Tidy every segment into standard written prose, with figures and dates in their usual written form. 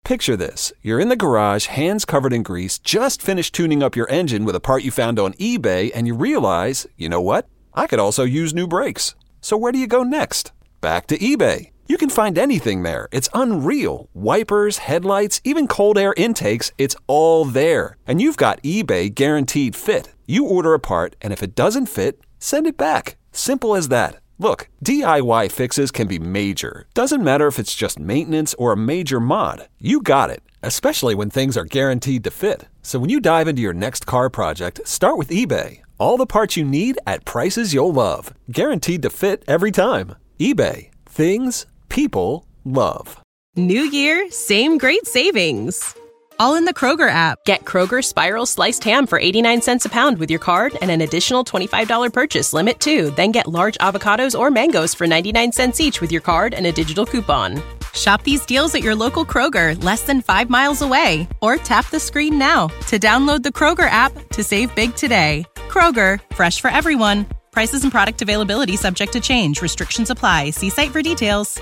Picture this. You're in the garage, hands covered in grease, just finished tuning up your engine with a part you found on eBay, and you realize, you know what? I could also use new brakes. So where do you go next? Back to eBay. You can find anything there. It's unreal. Wipers, headlights, even cold air intakes, it's all there. And you've got eBay Guaranteed Fit. You order a part, and if it doesn't fit, send it back. Simple as that. Look, DIY fixes can be major. Doesn't matter if it's just maintenance or a major mod. You got it, especially when things are guaranteed to fit. So when you dive into your next car project, start with eBay. All the parts you need at prices you'll love. Guaranteed to fit every time. eBay. Things people love. New year, same great savings. All in the Kroger app. Get Kroger Spiral Sliced Ham for 89 cents a pound with your card and an additional $25 purchase limit too. Then get large avocados or mangoes for 99 cents each with your card and a digital coupon. Shop these deals at your local Kroger, less than 5 miles away. Or tap the screen now to download the Kroger app to save big today. Kroger, fresh for everyone. Prices and product availability subject to change. Restrictions apply. See site for details.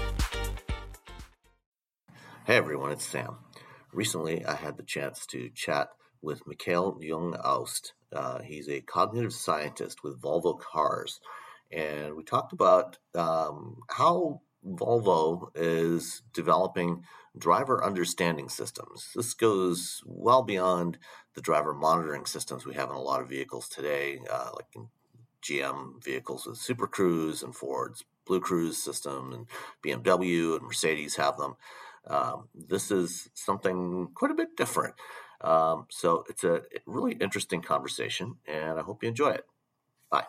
Hey everyone, it's Sam. Recently, I had the chance to chat with Mikael Ljung-Aust. He's a cognitive scientist with Volvo Cars, and we talked about how Volvo is developing driver understanding systems. This goes well beyond the driver monitoring systems we have in a lot of vehicles today, like in GM vehicles with Super Cruise and Ford's Blue Cruise system, and BMW and Mercedes have them. This is something quite a bit different. So it's a really interesting conversation, and I hope you enjoy it. Bye.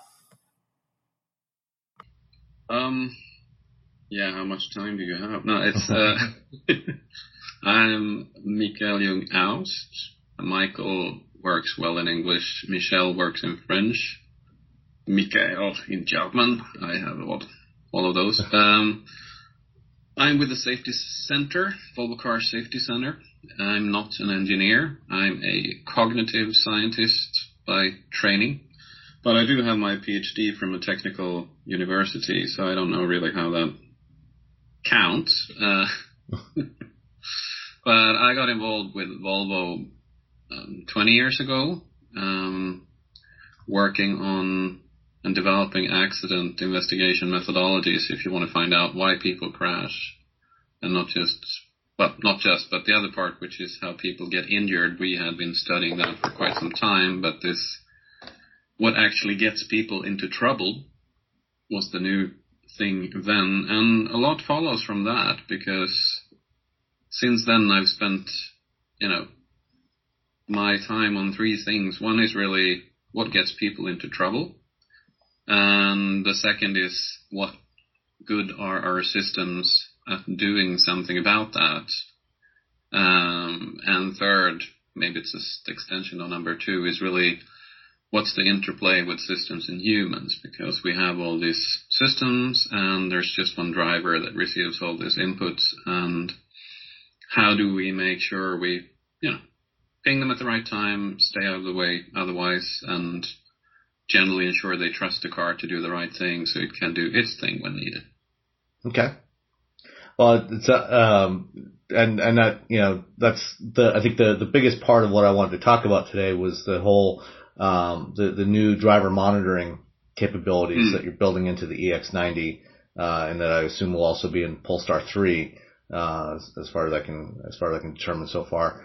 Yeah, how much time do you have? No, it's, I'm Mikael Ljung-Aust. Michael works well in English. Michel works in French. Mikael in German. I have all of those. I'm with the Safety Center, Volvo Car Safety Center. I'm not an engineer. I'm a cognitive scientist by training. But I do have my PhD from a technical university, so I don't know really how that counts. But I got involved with Volvo 20 years ago, working on and developing accident investigation methodologies if you want to find out why people crash. And not just, but the other part, which is how people get injured. We had been studying that for quite some time, but what actually gets people into trouble was the new thing then. And a lot follows from that, because since then I've spent, my time on three things. One is really what gets people into trouble. And the second is what good are our systems at doing something about that. And third, maybe it's just extension on number two, is really what's the interplay with systems and humans, because we have all these systems and there's just one driver that receives all these inputs, and how do we make sure we, ping them at the right time, stay out of the way otherwise, and generally ensure they trust the car to do the right thing so it can do its thing when needed. Okay. Well, it's and that that's I think the biggest part of what I wanted to talk about today was the whole the new driver monitoring capabilities that you're building into the EX90, and that I assume will also be in Polestar 3, as far as I can determine so far.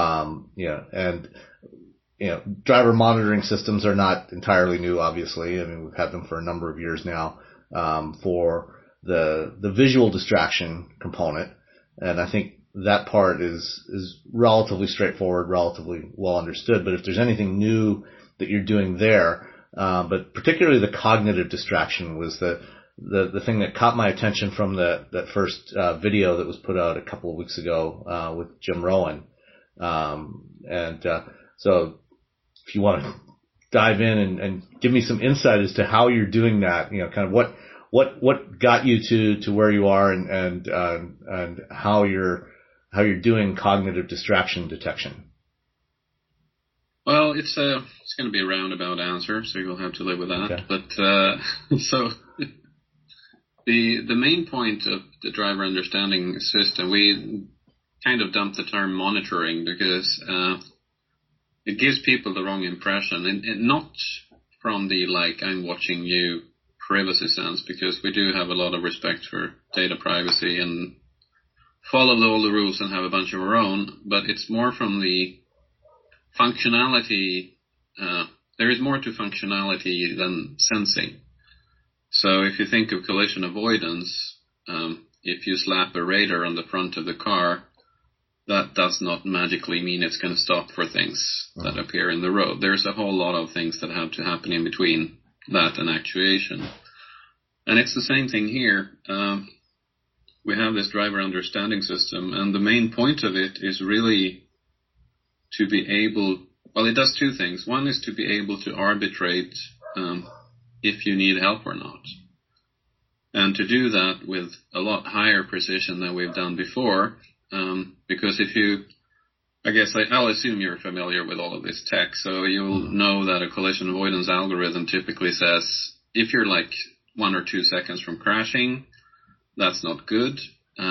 Driver monitoring systems are not entirely new, obviously. I mean, we've had them for a number of years now, for the visual distraction component. And I think that part is relatively straightforward, relatively well understood. But if there's anything new that you're doing there, but particularly the cognitive distraction was the thing that caught my attention from that first video that was put out a couple of weeks ago, with Jim Rowan. So if you want to dive in and give me some insight as to how you're doing that, kind of what got you to where you are, and how you're doing cognitive distraction detection. Well, it's going to be a roundabout answer, so you'll have to live with that. Okay. But so the main point of the driver understanding system, kind of dumped the term monitoring because it gives people the wrong impression, and not from the like I'm watching you privacy sense, because we do have a lot of respect for data privacy and follow all the rules and have a bunch of our own, but it's more from the functionality. There is more to functionality than sensing. So if you think of collision avoidance, if you slap a radar on the front of the car, that does not magically mean it's going to stop for things that appear in the road. There's a whole lot of things that have to happen in between that and actuation. And it's the same thing here. We have this driver understanding system, and the main point of it is really to be able, well, it does two things. One is to be able to arbitrate if you need help or not. And to do that with a lot higher precision than we've done before, because if you, I guess I'll assume you're familiar with all of this tech, so you'll know that a collision avoidance algorithm typically says, if you're like 1 or 2 seconds from crashing, that's not good.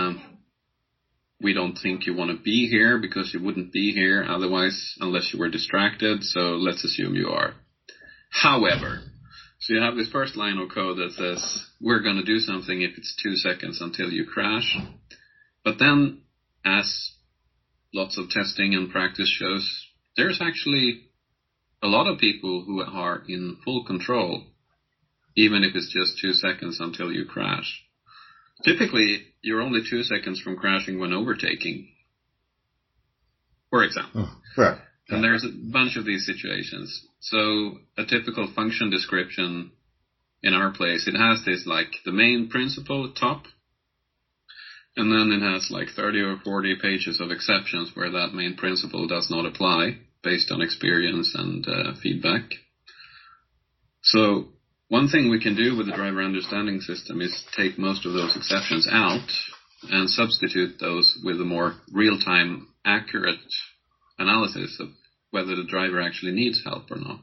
We don't think you want to be here because you wouldn't be here otherwise unless you were distracted, so let's assume you are. However, so you have this first line of code that says, we're going to do something if it's 2 seconds until you crash. But then, as lots of testing and practice shows, there's actually a lot of people who are in full control, even if it's just 2 seconds until you crash. Typically, you're only 2 seconds from crashing when overtaking, for example. Right. And there's a bunch of these situations. So a typical function description in our place, it has this like the main principle at top, and then it has like 30 or 40 pages of exceptions where that main principle does not apply based on experience and feedback. So one thing we can do with the driver understanding system is take most of those exceptions out and substitute those with a more real-time accurate analysis of whether the driver actually needs help or not.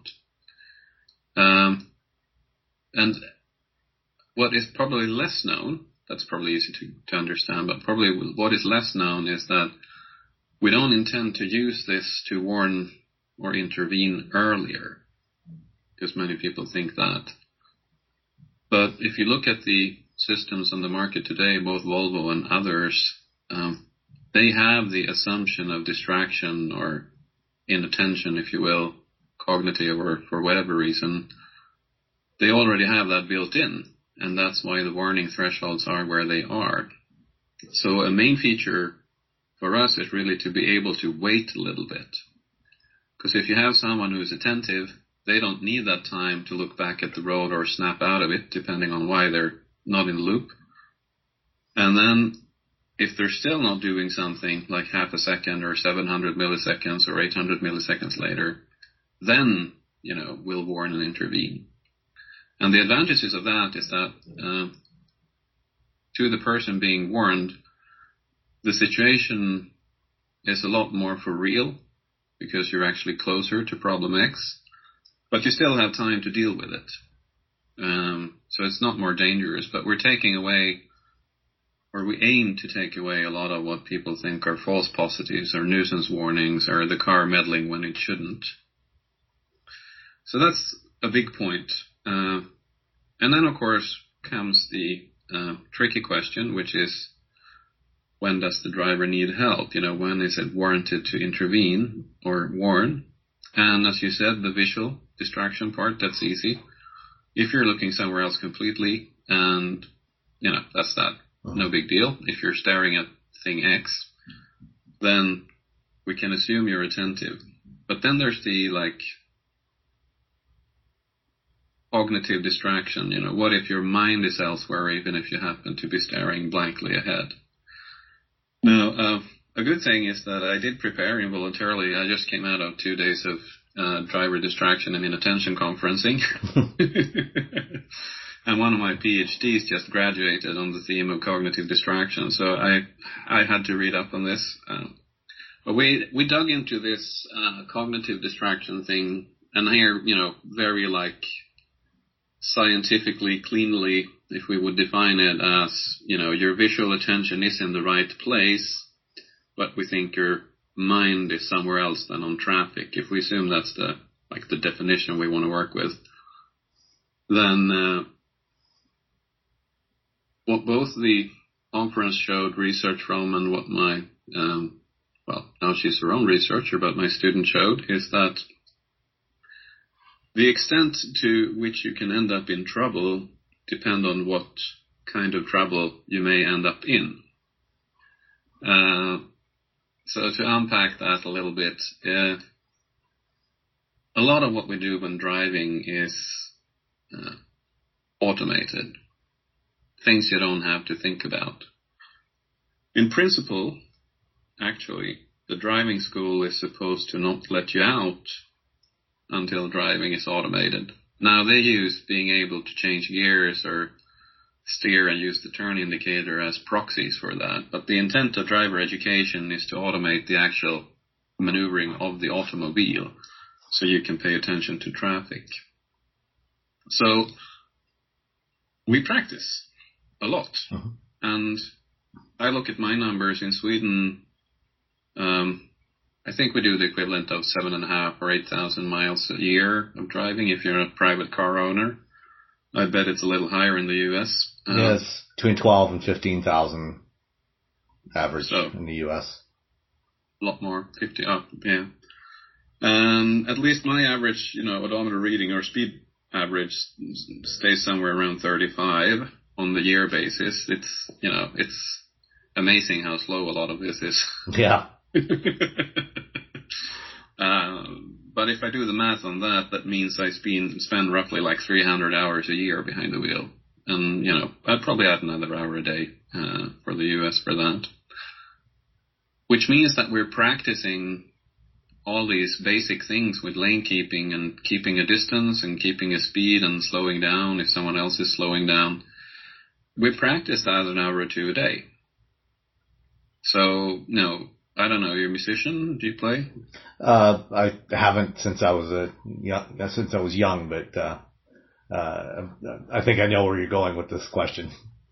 And what is probably less known, that's probably easy to understand, but probably what is less known is that we don't intend to use this to warn or intervene earlier, because many people think that. But if you look at the systems on the market today, both Volvo and others, they have the assumption of distraction or inattention, if you will, cognitive or for whatever reason. They already have that built in, and that's why the warning thresholds are where they are. So a main feature for us is really to be able to wait a little bit. Because if you have someone who is attentive, they don't need that time to look back at the road or snap out of it, depending on why they're not in the loop. And then if they're still not doing something like half a second or 700 milliseconds or 800 milliseconds later, then, we'll warn and intervene. And the advantages of that is that to the person being warned, the situation is a lot more for real because you're actually closer to problem X. But you still have time to deal with it. So it's not more dangerous, but we're taking away, or we aim to take away a lot of what people think are false positives or nuisance warnings or the car meddling when it shouldn't. So that's a big point. And then, of course, comes the tricky question, which is, when does the driver need help? When is it warranted to intervene or warn? And as you said, the visual distraction part, that's easy. If you're looking somewhere else completely, and, that's that. No big deal. If you're staring at thing X, then we can assume you're attentive. But then there's the, cognitive distraction. What if your mind is elsewhere, even if you happen to be staring blankly ahead? Now, a good thing is that I did prepare involuntarily. I just came out of 2 days of driver distraction and inattention conferencing. And one of my PhDs just graduated on the theme of cognitive distraction, so I had to read up on this. But we dug into this cognitive distraction thing, and here, very scientifically, cleanly, if we would define it as, your visual attention is in the right place, but we think your mind is somewhere else than on traffic. If we assume that's the definition we want to work with, then what both the conference showed research from and what my, now she's her own researcher, but my student showed, is that the extent to which you can end up in trouble depend on what kind of trouble you may end up in. So to unpack that a little bit, a lot of what we do when driving is automated. Things you don't have to think about. In principle, actually, the driving school is supposed to not let you out until driving is automated. Now, they use being able to change gears or steer and use the turn indicator as proxies for that. But the intent of driver education is to automate the actual maneuvering of the automobile so you can pay attention to traffic. So we practice a lot. Mm-hmm. And I look at my numbers in Sweden. I think we do the equivalent of 7,500 or 8,000 miles a year of driving if you're a private car owner. I bet it's a little higher in the U.S. It's between 12 and 15,000 average in the U.S. A lot more, 50 up, yeah. And at least my average, odometer reading or speed average stays somewhere around 35 on the year basis. It's amazing how slow a lot of this is. Yeah. But if I do the math on that, that means I spend roughly like 300 hours a year behind the wheel. And, I'd probably add another hour a day for the U.S. for that. Which means that we're practicing all these basic things with lane keeping and keeping a distance and keeping a speed and slowing down if someone else is slowing down. We practice that an hour or two a day. So, I don't know. You're a musician? Do you play? I haven't since I was young, but I think I know where you're going with this question.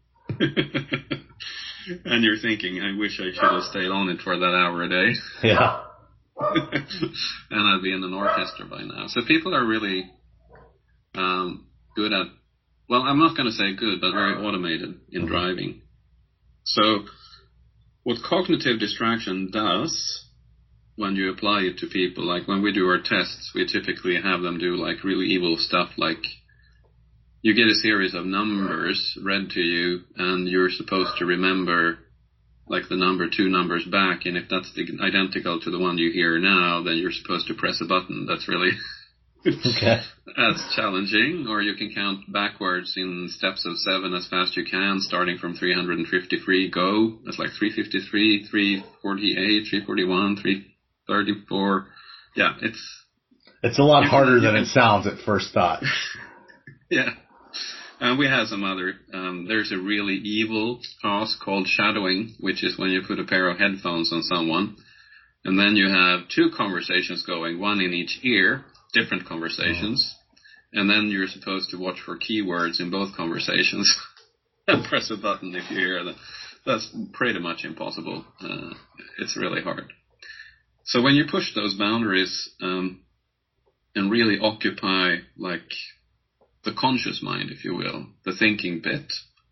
And you're thinking, I wish I should have stayed on it for that hour a day. Yeah. And I'd be in an orchestra by now. So people are really good at, well, I'm not going to say good, but very automated in driving. So what cognitive distraction does when you apply it to people, like when we do our tests, we typically have them do like really evil stuff, like you get a series of numbers read to you and you're supposed to remember like the number 2 numbers back, and if that's identical to the one you hear now, then you're supposed to press a button. That's really okay. That's challenging. Or you can count backwards in steps of 7 as fast as you can, starting from 353, go. That's like 353, 348, 341, 334. Yeah, it's a lot harder than it sounds at first thought. Yeah. And we have some other, there's a really evil task called shadowing, which is when you put a pair of headphones on someone, and then you have 2 conversations going, one in each ear, different conversations, and then you're supposed to watch for keywords in both conversations and press a button if you hear them. That's pretty much impossible. It's really hard. So when you push those boundaries and really occupy like the conscious mind, if you will, the thinking bit,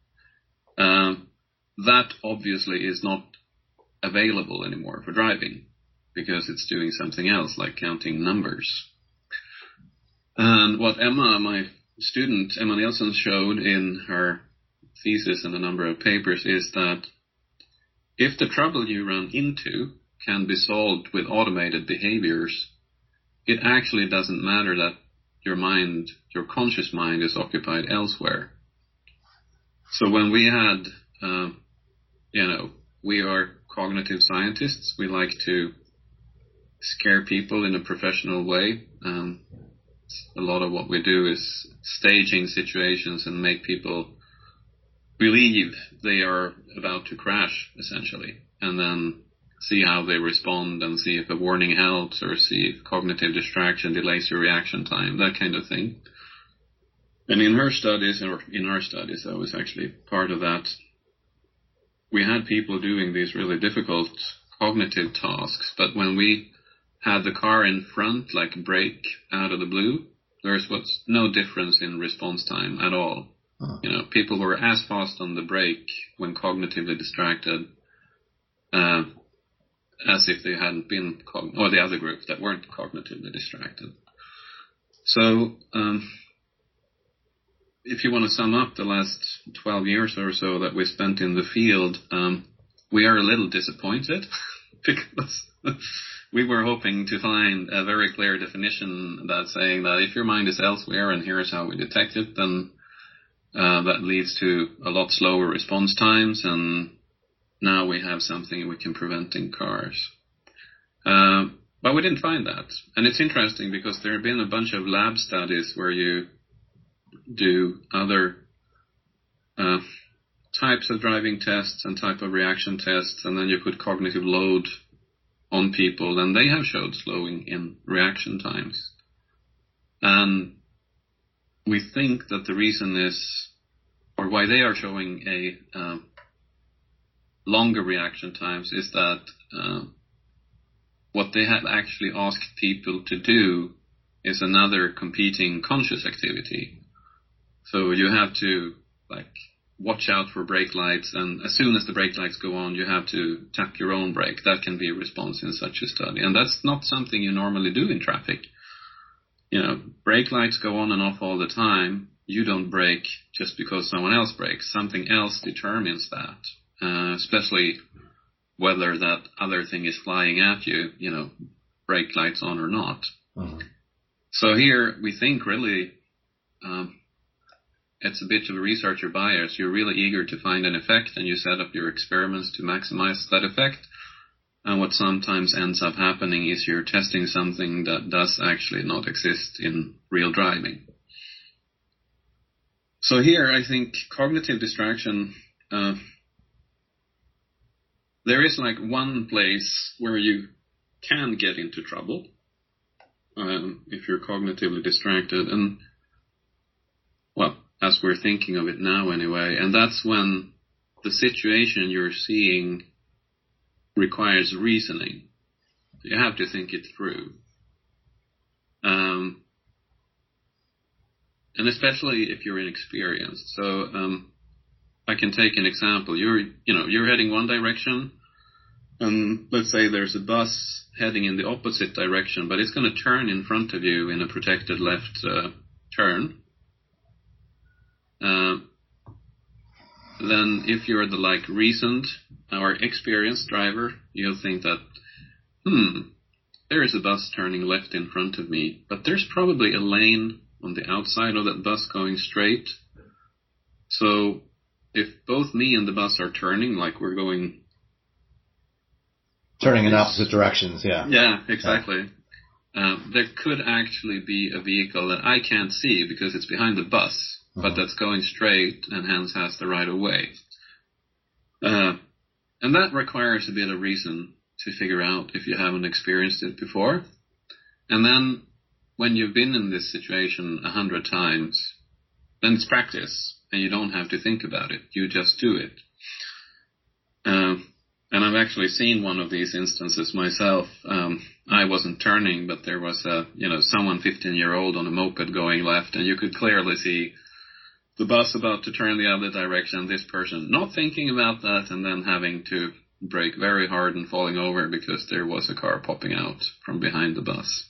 that obviously is not available anymore for driving because it's doing something else like counting numbers. And what Emma, my student, Emma Nielsen, showed in her thesis and a number of papers is that if the trouble you run into can be solved with automated behaviors, it actually doesn't matter that your mind, your conscious mind, is occupied elsewhere. So when we had, we are cognitive scientists. We like to scare people in a professional way. A lot of what we do is staging situations and make people believe they are about to crash, essentially, and then see how they respond and see if a warning helps or see if cognitive distraction delays your reaction time, that kind of thing. And in her studies, or in our studies, I was actually part of that. We had people doing these really difficult cognitive tasks, but when we had the car in front, like brake out of the blue, there was no difference in response time at all. People were as fast on the brake when cognitively distracted as if they hadn't been, or the other group that weren't cognitively distracted. So, if you want to sum up the last 12 years or so that we spent in the field, we are a little disappointed because we were hoping to find a very clear definition that's saying that if your mind is elsewhere and here's how we detect it, then that leads to a lot slower response times, and now we have something we can prevent in cars. But we didn't find that. And it's interesting because there have been a bunch of lab studies where you do other types of driving tests and type of reaction tests, and then you put cognitive load on people, and they have showed slowing in reaction times. And we think that the reason is, or why they are showing a longer reaction times, is that what they have actually asked people to do is another competing conscious activity. So you have to watch out for brake lights, and as soon as the brake lights go on, you have to tap your own brake. That can be a response in such a study. And that's not something you normally do in traffic. Brake lights go on and off all the time. You don't brake just because someone else brakes. Something else determines that, especially whether that other thing is flying at you, brake lights on or not. Mm-hmm. So here we think really it's a bit of a researcher bias. You're really eager to find an effect, and you set up your experiments to maximize that effect. And what sometimes ends up happening is you're testing something that does actually not exist in real driving. So here I think cognitive distraction, there is one place where you can get into trouble if you're cognitively distracted, and as we're thinking of it now anyway, and that's when the situation you're seeing requires reasoning. You have to think it through. And especially if you're inexperienced. So I can take an example. You're heading one direction, and let's say there's a bus heading in the opposite direction, but it's going to turn in front of you in a protected left turn. Then if you're the reasoned or experienced driver, you'll think that, there is a bus turning left in front of me, but there's probably a lane on the outside of that bus going straight. So if both me and the bus are turning, we're going... Turning in opposite directions, yeah. Yeah, exactly. Yeah. There could actually be a vehicle that I can't see because it's behind the bus, but that's going straight and hence has the right of way. And that requires a bit of reason to figure out if you haven't experienced it before. And then when you've been in this situation 100 times, then it's practice and you don't have to think about it. You just do it. And I've actually seen one of these instances myself. I wasn't turning, but there was someone 15-year-old on a moped going left, and you could clearly see the bus about to turn the other direction, this person not thinking about that, and then having to brake very hard and falling over because there was a car popping out from behind the bus.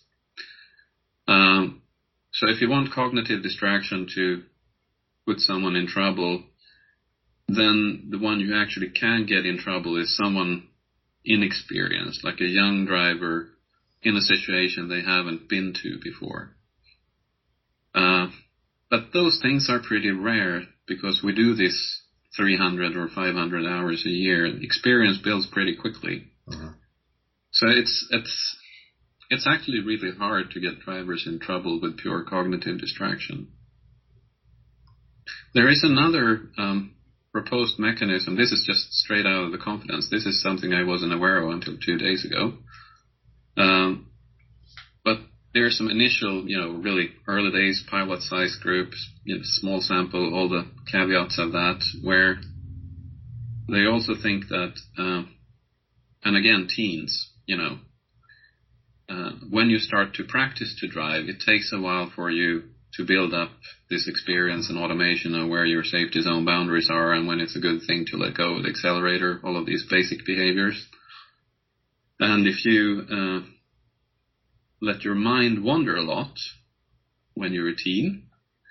So if you want cognitive distraction to put someone in trouble, then the one you actually can get in trouble is someone inexperienced, like a young driver in a situation they haven't been to before. But those things are pretty rare because we do this 300 or 500 hours a year, and experience builds pretty quickly. Mm-hmm. So it's actually really hard to get drivers in trouble with pure cognitive distraction. There is another proposed mechanism. This is just straight out of the confidence. This is something I wasn't aware of until 2 days ago. But there are some initial, really early days pilot-sized groups, small sample, all the caveats of that, where they also think that and again, teens, when you start to practice to drive, it takes a while for you to build up this experience and automation of where your safety zone boundaries are and when it's a good thing to let go of the accelerator, all of these basic behaviors. And if you let your mind wander a lot when you're a teen,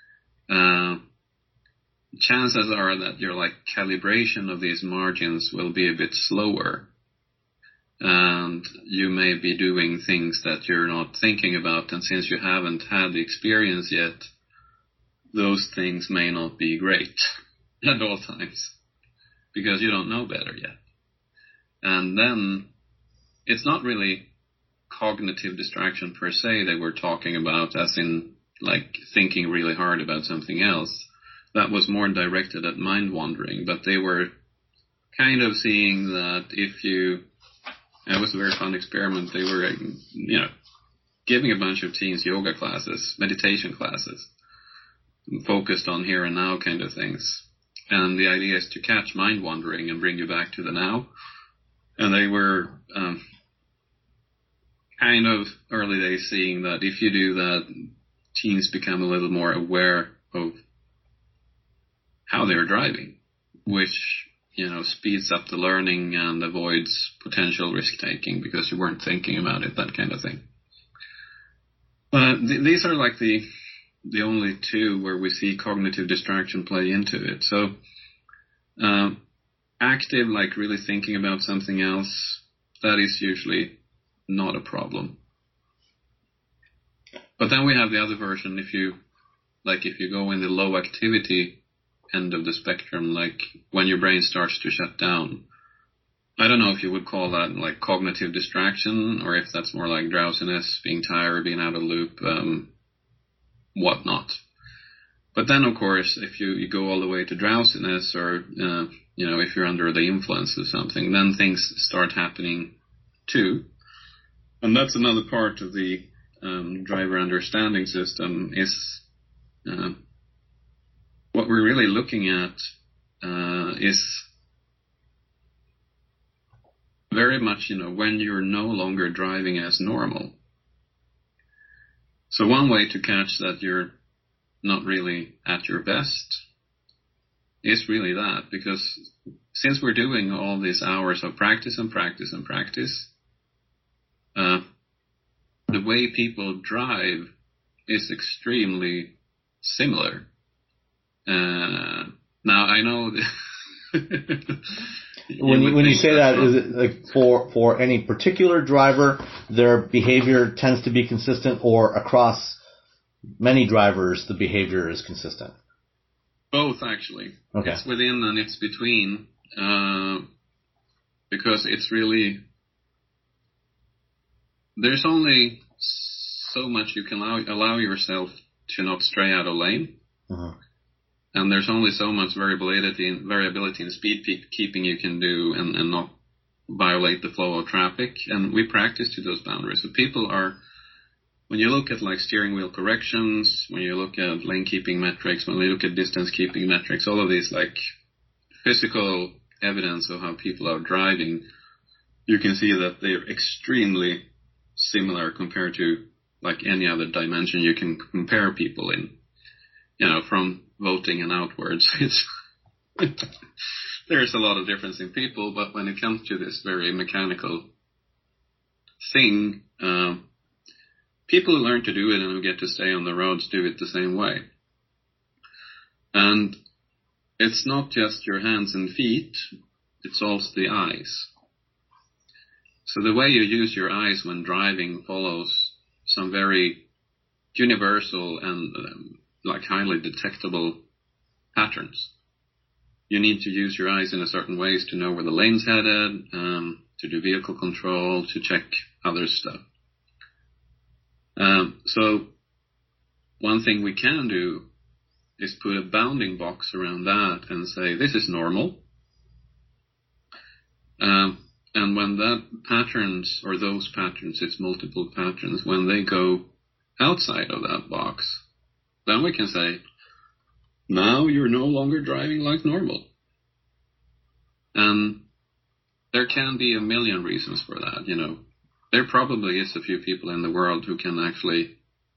chances are that your calibration of these margins will be a bit slower. And you may be doing things that you're not thinking about, and since you haven't had the experience yet, those things may not be great at all times, because you don't know better yet. And then, it's not really cognitive distraction per se that we're talking about, as in, thinking really hard about something else. That was more directed at mind wandering, but they were kind of seeing that it was a very fun experiment. They were, giving a bunch of teens yoga classes, meditation classes, focused on here and now kind of things. And the idea is to catch mind wandering and bring you back to the now. And they were kind of early days seeing that if you do that, teens become a little more aware of how they're driving, which speeds up the learning and avoids potential risk-taking because you weren't thinking about it, that kind of thing. But these are the only two where we see cognitive distraction play into it. So active, really thinking about something else, that is usually not a problem. But then we have the other version. If you go in the low activity end of the spectrum, when your brain starts to shut down. I don't know if you would call that cognitive distraction, or if that's more like drowsiness, being tired, being out of loop, whatnot. But then, of course, if you go all the way to drowsiness, or if you're under the influence of something, then things start happening too. And that's another part of the driver understanding system is. What we're really looking at is very much, when you're no longer driving as normal. So one way to catch that you're not really at your best is really that, because since we're doing all these hours of practice and practice and practice, the way people drive is extremely similar. Now I know when you say that, is it for any particular driver, their behavior tends to be consistent, or across many drivers the behavior is consistent? Both, actually. Okay. It's within and it's between, because it's really, there's only so much you can allow yourself to not stray out of lane. Uh-huh. And there's only so much variability in speed keeping you can do and not violate the flow of traffic. And we practice to those boundaries. So people are, when you look at steering wheel corrections, when you look at lane keeping metrics, when we look at distance keeping metrics, all of these physical evidence of how people are driving, you can see that they're extremely similar compared to any other dimension you can compare people in. From voting and outwards, there's a lot of difference in people, but when it comes to this very mechanical thing, people who learn to do it and who get to stay on the roads do it the same way. And it's not just your hands and feet, it's also the eyes. So the way you use your eyes when driving follows some very universal and highly detectable patterns. You need to use your eyes in a certain ways to know where the lane's headed, to do vehicle control, to check other stuff. So one thing we can do is put a bounding box around that and say, this is normal. And when that patterns, or those patterns, it's multiple patterns, when they go outside of that box, then we can say, now you're no longer driving like normal. And there can be a million reasons for that, you know. There probably is a few people in the world who can actually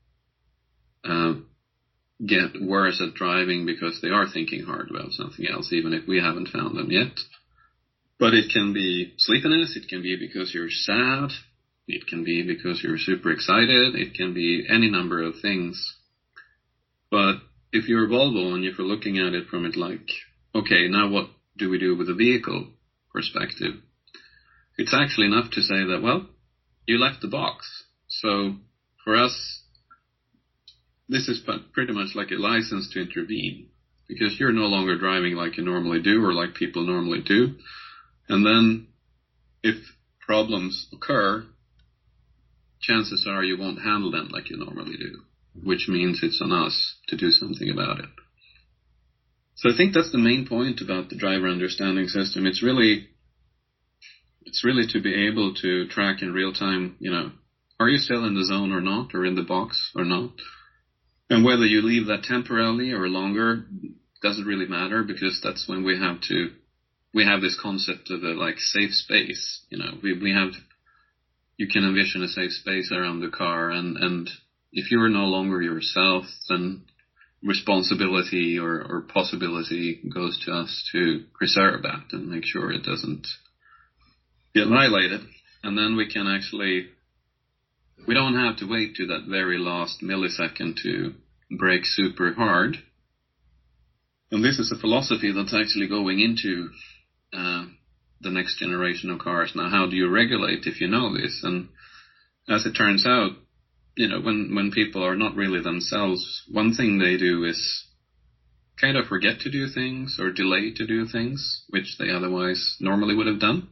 get worse at driving because they are thinking hard about something else, even if we haven't found them yet. But it can be sleepiness, it can be because you're sad, it can be because you're super excited, it can be any number of things. But if you're Volvo and if you're looking at it from it like, okay, now what do we do with the vehicle perspective? It's actually enough to say that, well, you left the box. So for us, this is pretty much like a license to intervene, because you're no longer driving like you normally do or like people normally do. And then if problems occur, chances are you won't handle them like you normally do, which means it's on us to do something about it. So I think that's the main point about the driver understanding system. It's really to be able to track in real time, you know, are you still in the zone or not, or in the box or not? And whether you leave that temporarily or longer doesn't really matter, because that's when we have this concept of a like safe space. You know, you can envision a safe space around the car, and if you are no longer yourself, then responsibility or possibility goes to us to preserve that and make sure it doesn't get violated. And then we can actually, we don't have to wait to that very last millisecond to brake super hard. And this is a philosophy that's actually going into the next generation of cars. Now, how do you regulate if you know this? And as it turns out, you know, when people are not really themselves, one thing they do is kind of forget to do things or delay to do things, which they otherwise normally would have done.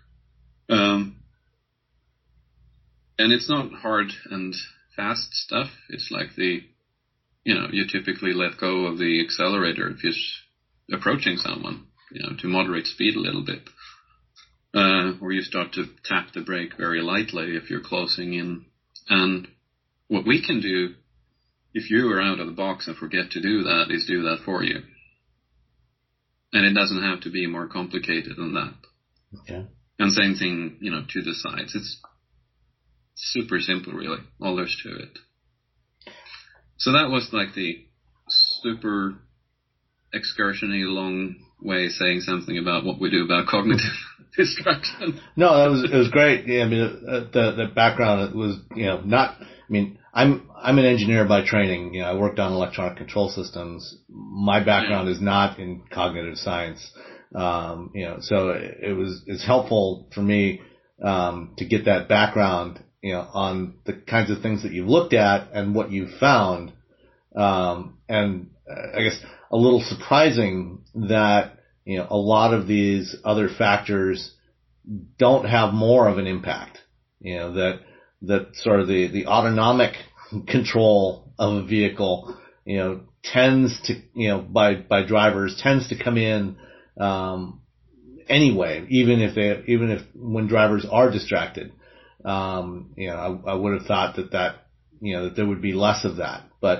And it's not hard and fast stuff. It's like you typically let go of the accelerator if you're approaching someone, you know, to moderate speed a little bit. Or you start to tap the brake very lightly if you're closing in. And what we can do, if you are out of the box and forget to do that, is do that for you. And it doesn't have to be more complicated than that. Okay. And same thing, you know, to the sides. It's super simple, really. All there's to it. So that was like the super excursion-y long way saying something about what we do about cognitive distraction. No, it was great. Yeah, I mean, the background was, you know, not. I mean, I'm an engineer by training. You know, I worked on electronic control systems. My background is not in cognitive science. You know, so it's helpful for me to get that background, you know, on the kinds of things that you've looked at and what you've found. And I guess a little surprising that, you know, a lot of these other factors don't have more of an impact. You know, that sort of the autonomic control of a vehicle, you know, tends to, you know, by drivers tends to come in anyway, even if when drivers are distracted. You know, I would have thought that you know, that there would be less of that, but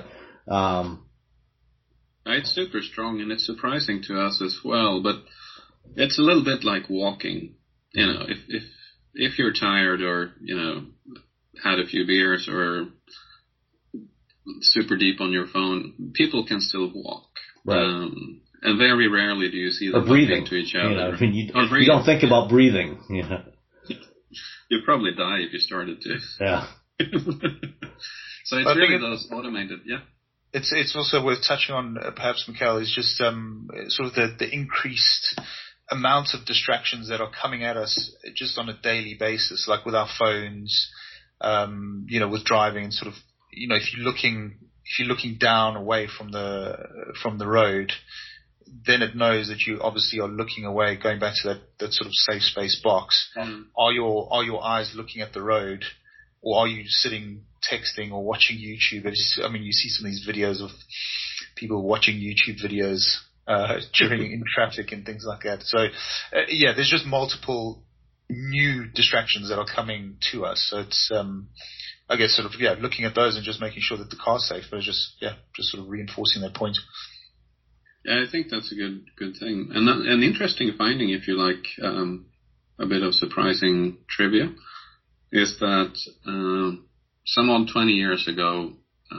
it's super strong, and it's surprising to us as well. But it's a little bit like walking. You know, if you're tired or, you know, had a few beers or super deep on your phone, people can still walk. right. And very rarely do you see them Or breathing to each other. You know, I mean, you don't think about breathing. You know. You'd probably die if you started to. Yeah. So it's really those automated, yeah. It's also worth touching on, perhaps, Mikael, is just sort of the increased amount of distractions that are coming at us just on a daily basis, like with our phones, you know, with driving, and sort of, you know, if you're looking down away from the road, then it knows that you obviously are looking away, going back to that sort of safe space box. Are your eyes looking at the road, or are you sitting texting or watching YouTube? I mean, you see some of these videos of people watching YouTube videos during in traffic and things like that. So yeah, there's just multiple new distractions that are coming to us. So it's I guess sort of, yeah, looking at those and just making sure that the car's safe, but it's just sort of reinforcing that point. Yeah, I think that's a good thing, and an interesting finding, if you like. a bit of surprising trivia, is that some odd 20 years ago,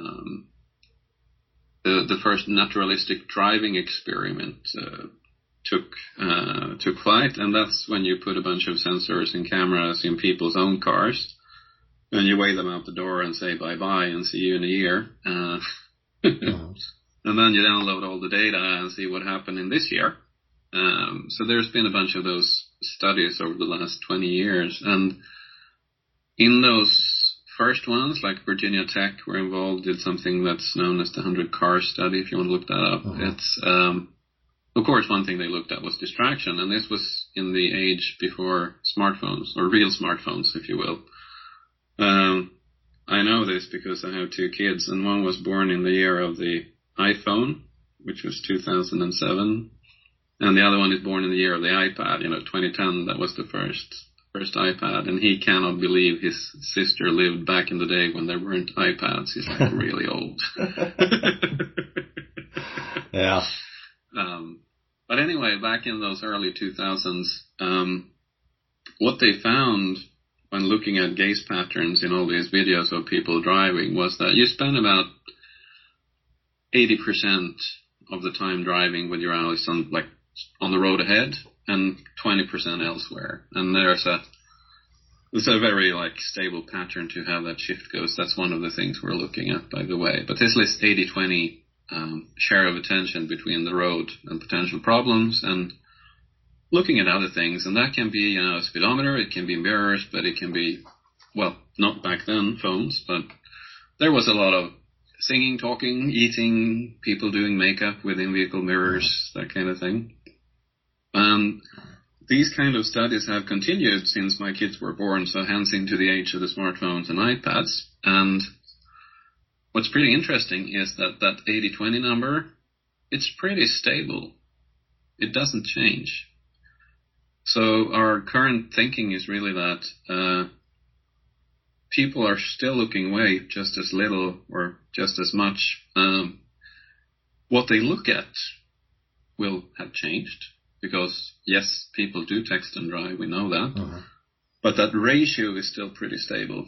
the first naturalistic driving experiment took flight, and that's when you put a bunch of sensors and cameras in people's own cars, and you wave them out the door and say bye-bye and see you in a year. And then you download all the data and see what happened in this year. So there's been a bunch of those studies over the last 20 years. And in those first ones, like Virginia Tech were involved, did something that's known as the 100 Car Study, if you want to look that up. It's, of course, one thing they looked at was distraction. And this was in the age before smartphones, or real smartphones, if you will. I know this because I have two kids, and one was born in the year of the iPhone, which was 2007, and the other one is born in the year of the iPad, 2010. That was the first iPad, and he cannot believe his sister lived back in the day when there weren't iPads. He's like really old. Yeah. But anyway, back in those early 2000s, what they found when looking at gaze patterns in all these videos of people driving was that you spend about 80% of the time driving with your eyes on the road ahead and 20% elsewhere. And it's a very stable pattern to have that shift goes. That's one of the things we're looking at, by the way. But this lists 80-20 share of attention between the road and potential problems and looking at other things. And that can be a speedometer, it can be mirrors, but it can be, well, not back then, phones, but there was a lot of singing, talking, eating, people doing makeup with in-vehicle mirrors, that kind of thing. These kind of studies have continued since my kids were born, so hence into the age of the smartphones and iPads. And what's pretty interesting is that 80-20 number, it's pretty stable. It doesn't change. So our current thinking is really that people are still looking away just as little or just as much. What they look at will have changed because, yes, people do text and drive, we know that. But that ratio is still pretty stable.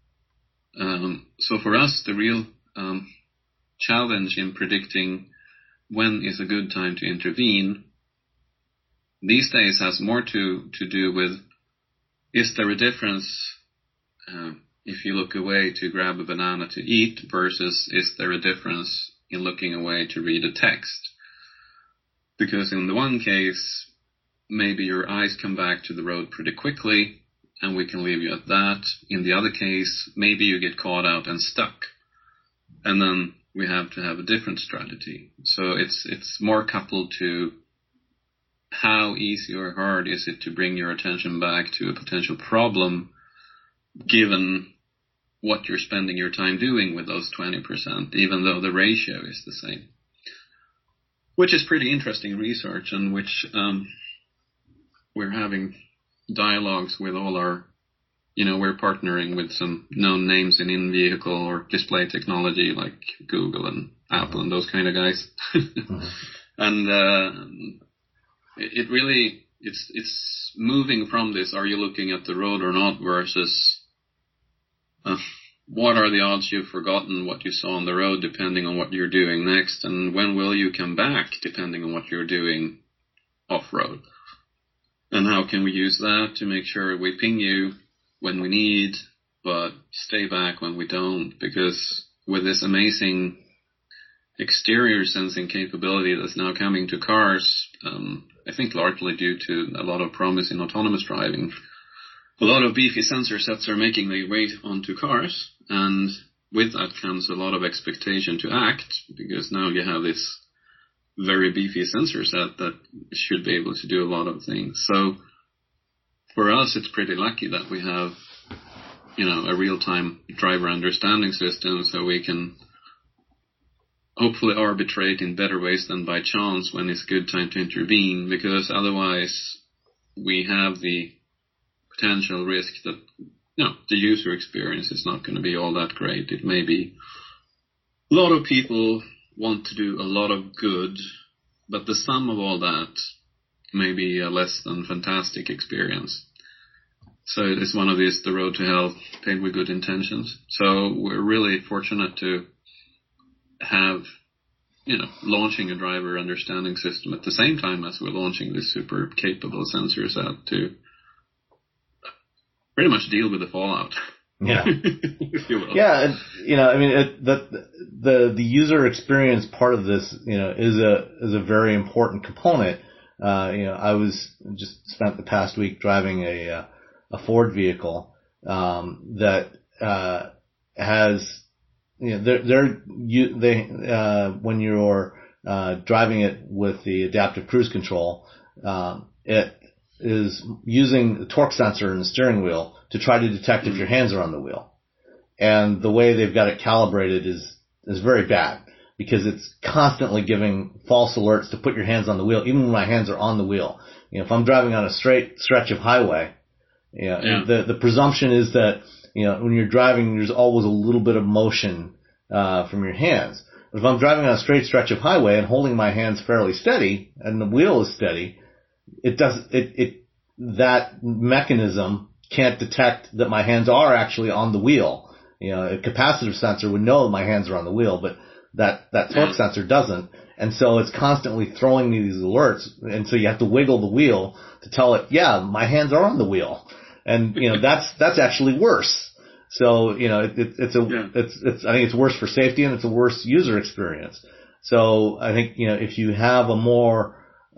So for us, the real challenge in predicting when is a good time to intervene these days has more to do with, is there a difference if you look away to grab a banana to eat versus is there a difference in looking away to read a text? Because in the one case, maybe your eyes come back to the road pretty quickly and we can leave you at that. In the other case, maybe you get caught out and stuck. And then we have to have a different strategy. So it's more coupled to how easy or hard is it to bring your attention back to a potential problem given what you're spending your time doing with those 20%, even though the ratio is the same. Which is pretty interesting research, and which we're having dialogues with all our, we're partnering with some known names in vehicle or display technology like Google and Apple and those kind of guys. And it really, it's moving from this, are you looking at the road or not, versus what are the odds you've forgotten what you saw on the road depending on what you're doing next, and when will you come back depending on what you're doing off-road. And how can we use that to make sure we ping you when we need, but stay back when we don't, because with this amazing exterior sensing capability that's now coming to cars, I think largely due to a lot of promise in autonomous driving, a lot of beefy sensor sets are making their way onto cars, and with that comes a lot of expectation to act, because now you have this very beefy sensor set that should be able to do a lot of things. So for us, it's pretty lucky that we have, a real-time driver understanding system, so we can hopefully arbitrate in better ways than by chance when it's a good time to intervene, because otherwise we have the potential risk that the user experience is not going to be all that great. It may be a lot of people want to do a lot of good, but the sum of all that may be a less than fantastic experience. So it's one of these, the road to hell paved with good intentions. So we're really fortunate to have, launching a driver understanding system at the same time as we're launching these super capable sensors out to pretty much deal with the fallout. Yeah. If you will. Yeah. The user experience part of this, is a very important component. I was just spent the past week driving a Ford vehicle, that, has, when you're, driving it with the adaptive cruise control, it is using the torque sensor in the steering wheel to try to detect if your hands are on the wheel. And the way they've got it calibrated is very bad, because it's constantly giving false alerts to put your hands on the wheel, even when my hands are on the wheel. If I'm driving on a straight stretch of highway, the presumption is that, when you're driving, there's always a little bit of motion, from your hands. But if I'm driving on a straight stretch of highway and holding my hands fairly steady and the wheel is steady, that mechanism can't detect that my hands are actually on the wheel. A capacitive sensor would know my hands are on the wheel, but that torque sensor doesn't. And so it's constantly throwing me these alerts. And so you have to wiggle the wheel to tell it, yeah, my hands are on the wheel. And, that's actually worse. So, I think it's worse for safety, and it's a worse user experience. So I think, if you have a more,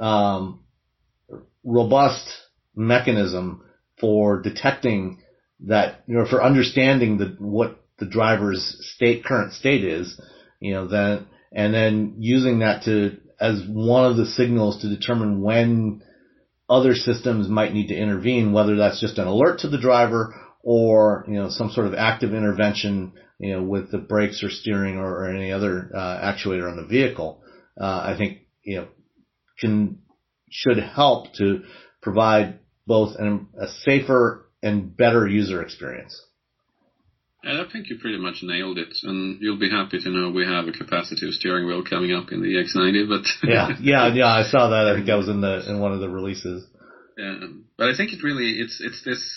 robust mechanism for detecting that, for understanding what the driver's current state is, then using that as one of the signals to determine when other systems might need to intervene, whether that's just an alert to the driver or, some sort of active intervention, with the brakes or steering or any other, actuator on the vehicle, I think, should help to provide both a safer and better user experience. I think you pretty much nailed it, and you'll be happy to know we have a capacitive steering wheel coming up in the EX90. But yeah, I saw that. I think that was in one of the releases. Yeah, but I think it's this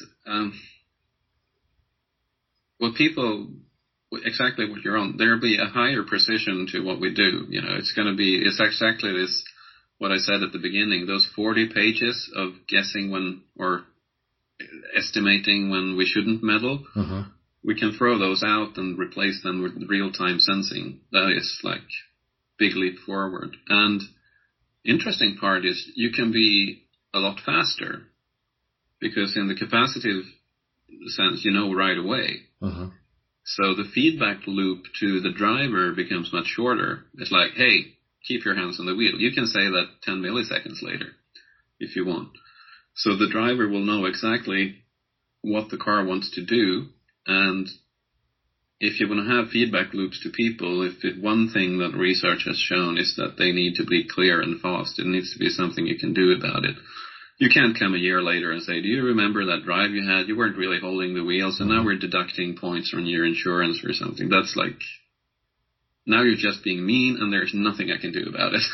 exactly what you're on. There'll be a higher precision to what we do. It's exactly this. What I said at the beginning, those 40 pages of guessing when or estimating when we shouldn't meddle. Mm-hmm. We can throw those out and replace them with real-time sensing. That is like big leap forward. And interesting part is you can be a lot faster, because in the capacitive sense, right away. Mm-hmm. So the feedback loop to the driver becomes much shorter. It's like, hey, keep your hands on the wheel. You can say that 10 milliseconds later if you want. So the driver will know exactly what the car wants to do. And if you want to have feedback loops to people, one thing that research has shown is that they need to be clear and fast. It needs to be something you can do about it. You can't come a year later and say, do you remember that drive you had? You weren't really holding the wheel, so now we're deducting points from your insurance or something. That's like, now you're just being mean and there's nothing I can do about it.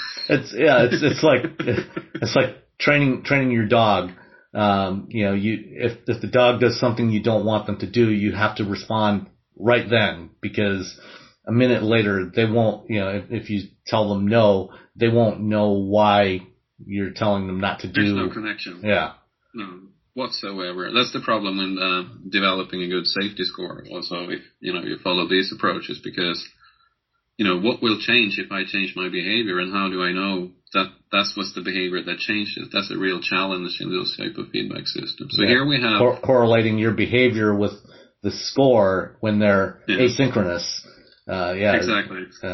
It's like training your dog. If the dog does something you don't want them to do, you have to respond right then, because a minute later they won't, if you tell them no, they won't know why you're telling them not to do. There's no connection. Yeah. No, whatsoever. That's the problem when developing a good safety score. Also, if, you follow these approaches, because, what will change if I change my behavior, and how do I know that was the behavior that changes? That's a real challenge in those type of feedback systems. So here we have correlating your behavior with the score when they're asynchronous. Exactly. Yeah.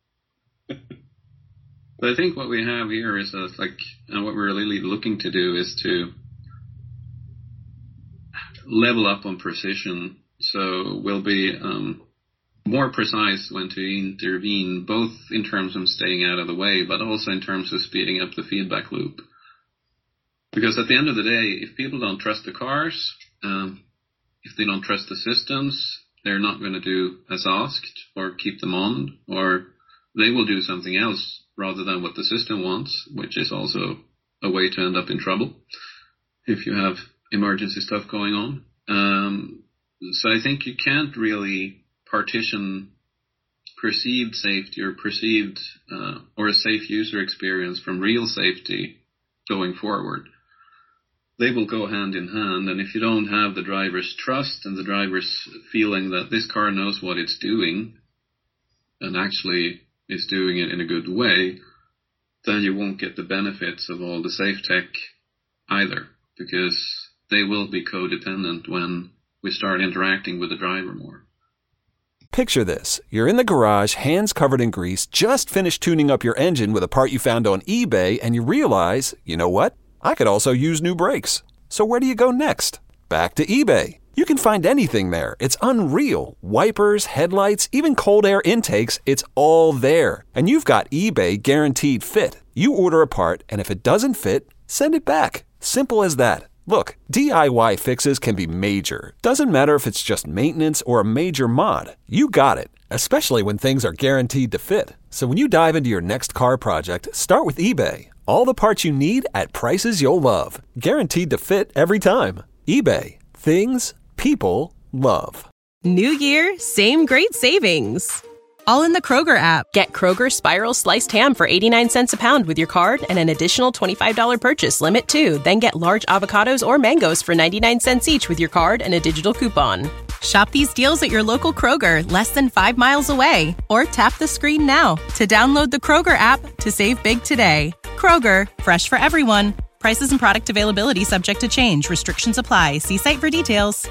But I think what we have here is and what we're really looking to do is to level up on precision. So we'll be more precise when to intervene, both in terms of staying out of the way, but also in terms of speeding up the feedback loop. Because at the end of the day, if people don't trust the cars, if they don't trust the systems, they're not going to do as asked or keep them on, or they will do something else rather than what the system wants, which is also a way to end up in trouble if you have emergency stuff going on. So I think you can't really partition perceived safety or perceived or a safe user experience from real safety going forward. They will go hand in hand, and if you don't have the driver's trust and the driver's feeling that this car knows what it's doing and actually is doing it in a good way, then you won't get the benefits of all the safe tech either, because they will be codependent when we start interacting with the driver more. Picture this. You're in the garage, hands covered in grease, just finished tuning up your engine with a part you found on eBay, and you realize, you know what? I could also use new brakes. So where do you go next? Back to eBay. You can find anything there. It's unreal. Wipers, headlights, even cold air intakes, it's all there. And you've got eBay Guaranteed Fit. You order a part, and if it doesn't fit, send it back. Simple as that. Look, DIY fixes can be major. Doesn't matter if it's just maintenance or a major mod. You got it, especially when things are guaranteed to fit. So when you dive into your next car project, start with eBay. All the parts you need at prices you'll love. Guaranteed to fit every time. eBay. Things people love. New year, same great savings. All in the Kroger app. Get Kroger Spiral Sliced Ham for 89 cents a pound with your card and an additional $25 purchase limit too. Then get large avocados or mangoes for 99 cents each with your card and a digital coupon. Shop these deals at your local Kroger, less than 5 miles away. Or tap the screen now to download the Kroger app to save big today. Kroger, fresh for everyone. Prices and product availability subject to change. Restrictions apply. See site for details.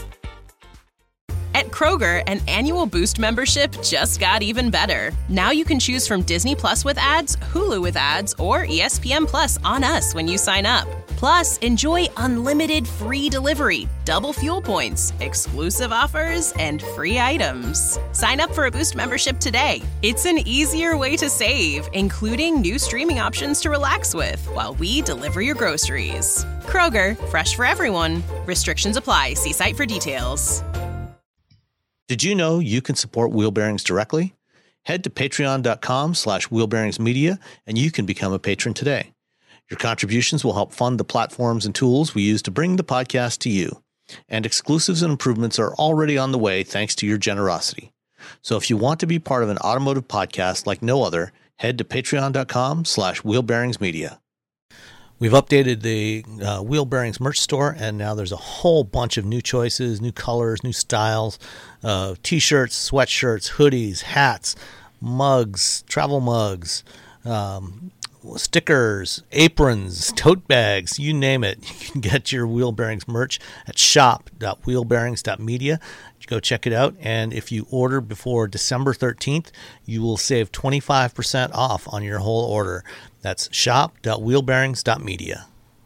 At Kroger, an annual Boost membership just got even better. Now you can choose from Disney Plus with ads, Hulu with ads, or ESPN Plus on us when you sign up. Plus, enjoy unlimited free delivery, double fuel points, exclusive offers, and free items. Sign up for a Boost membership today. It's an easier way to save, including new streaming options to relax with while we deliver your groceries. Kroger, fresh for everyone. Restrictions apply. See site for details. Did you know you can support Wheel Bearings directly? Head to patreon.com/wheelbearingsmedia and you can become a patron today. Your contributions will help fund the platforms and tools we use to bring the podcast to you. And exclusives and improvements are already on the way thanks to your generosity. So if you want to be part of an automotive podcast like no other, head to patreon.com/wheelbearingsmedia. We've updated the Wheel Bearings merch store, and now there's a whole bunch of new choices, new colors, new styles, T-shirts, sweatshirts, hoodies, hats, mugs, travel mugs, stickers, aprons, tote bags, you name it. You can get your Wheel Bearings merch at shop.wheelbearings.media. Go check it out, and if you order before December 13th, you will save 25% off on your whole order. That's shop.wheelbearings.media.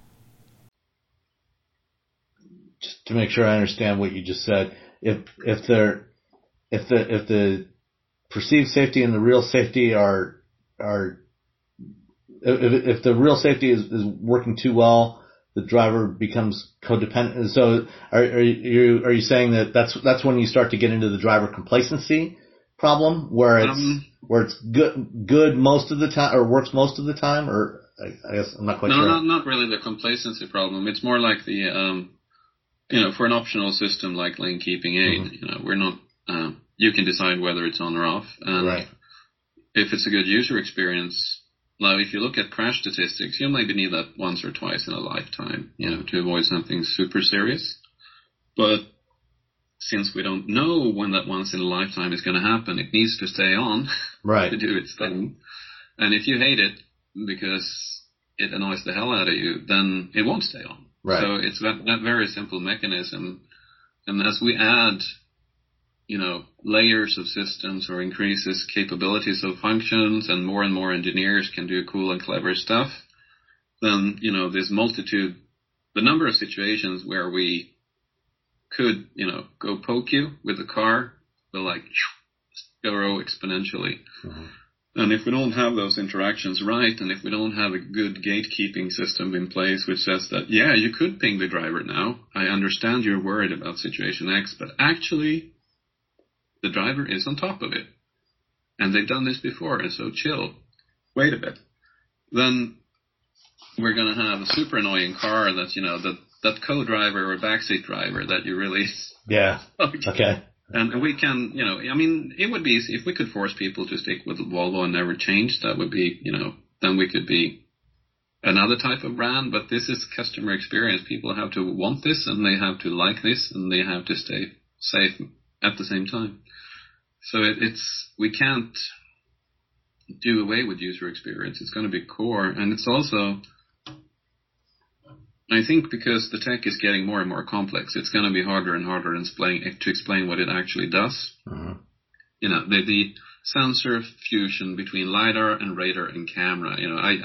Just to make sure I understand what you just said, if the perceived safety and the real safety if the real safety is working too well, the driver becomes codependent. So are you saying that that's when you start to get into the driver complacency problem, where it's good most of the time, or works most of the time, or I guess I'm not quite sure. No, not really the complacency problem. It's more like the for an optional system like lane keeping aid, we're not. You can decide whether it's on or off, and right. If it's a good user experience. Now, if you look at crash statistics, you'll maybe need that once or twice in a lifetime, to avoid something super serious. But since we don't know when that once in a lifetime is going to happen, it needs to stay on right. to do its thing. And if you hate it because it annoys the hell out of you, then it won't stay on. Right. So it's that very simple mechanism. And as we add, layers of systems or increases capabilities of functions and more engineers can do cool and clever stuff, then, this multitude, the number of situations where we could, go poke you with the car will grow exponentially. Mm-hmm. And if we don't have those interactions right, and if we don't have a good gatekeeping system in place which says that, yeah, you could ping the driver now, I understand you're worried about situation X, but actually the driver is on top of it. And they've done this before, and so chill. Wait a bit. Then we're going to have a super annoying car that, that that co-driver or backseat driver that you really. Yeah. Okay. And we can, I mean, it would be easy if we could force people to stick with Volvo and never change. That would be, then we could be another type of brand. But this is customer experience. People have to want this, and they have to like this, and they have to stay safe at the same time. So we can't do away with user experience. It's going to be core, and it's also, I think, because the tech is getting more and more complex, it's going to be harder and harder to explain what it actually does. Mm-hmm. The sensor fusion between LiDAR and radar and camera.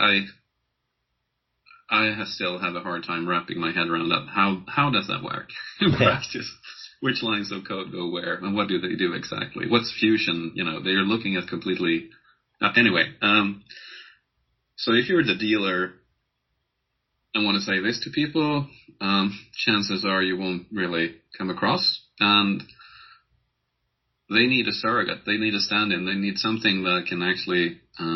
I still have a hard time wrapping my head around that. How does that work in practice? Which lines of code go where, and what do they do exactly? What's fusion? They're looking at completely. Anyway, so if you're the dealer and want to say this to people, chances are you won't really come across. And they need a surrogate. They need a stand-in. They need something that can actually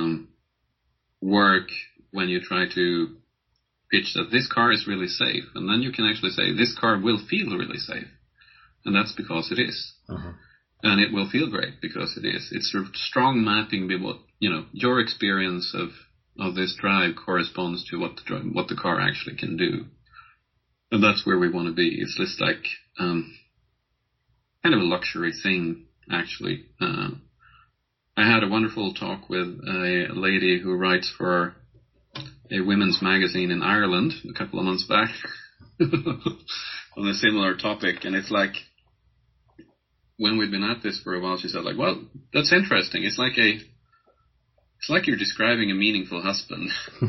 work when you try to pitch that this car is really safe. And then you can actually say this car will feel really safe. And that's because it is. Uh-huh. And it will feel great because it is. It's a strong mapping. Your experience of this drive corresponds to what the car actually can do. And that's where we want to be. It's just like kind of a luxury thing, actually. I had a wonderful talk with a lady who writes for a women's magazine in Ireland a couple of months back on a similar topic. And it's like, when we'd been at this for a while, she said, like, well, that's interesting. It's like you're describing a meaningful husband.